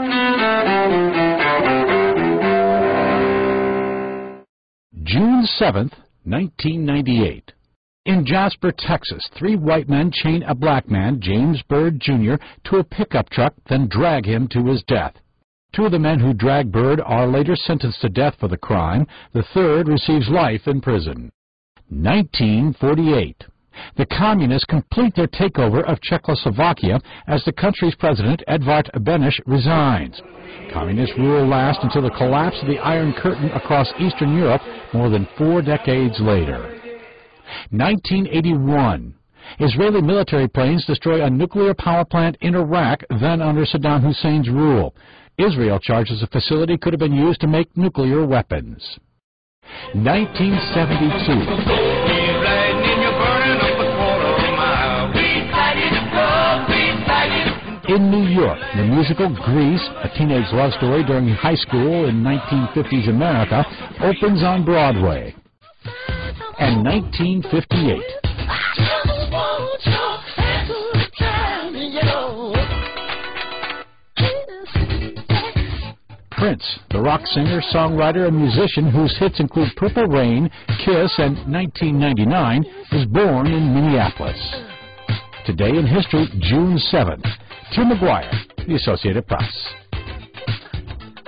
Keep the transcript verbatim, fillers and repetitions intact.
June seventh, nineteen ninety-eight. In Jasper, Texas, three white men chain a black man, James Byrd, Junior, to a pickup truck, then drag him to his death. Two of the men who dragged Byrd are later sentenced to death for the crime. The third receives life in prison. nineteen forty-eight. The Communists complete their takeover of Czechoslovakia as the country's president, Edvard Beneš, resigns. Communist rule lasts until the collapse of the Iron Curtain across Eastern Europe more than four decades later. nineteen eighty-one. Israeli military planes destroy a nuclear power plant in Iraq, then under Saddam Hussein's rule. Israel charges the facility could have been used to make nuclear weapons. nineteen seventy-two. In New York, the musical Grease, a teenage love story during high school in nineteen fifties America, opens on Broadway. And nineteen fifty-eight. Prince, the rock singer, songwriter, and musician whose hits include Purple Rain, Kiss, and nineteen ninety-nine, was born in Minneapolis. Today in history, June seventh. Tim McGuire, The Associated Press.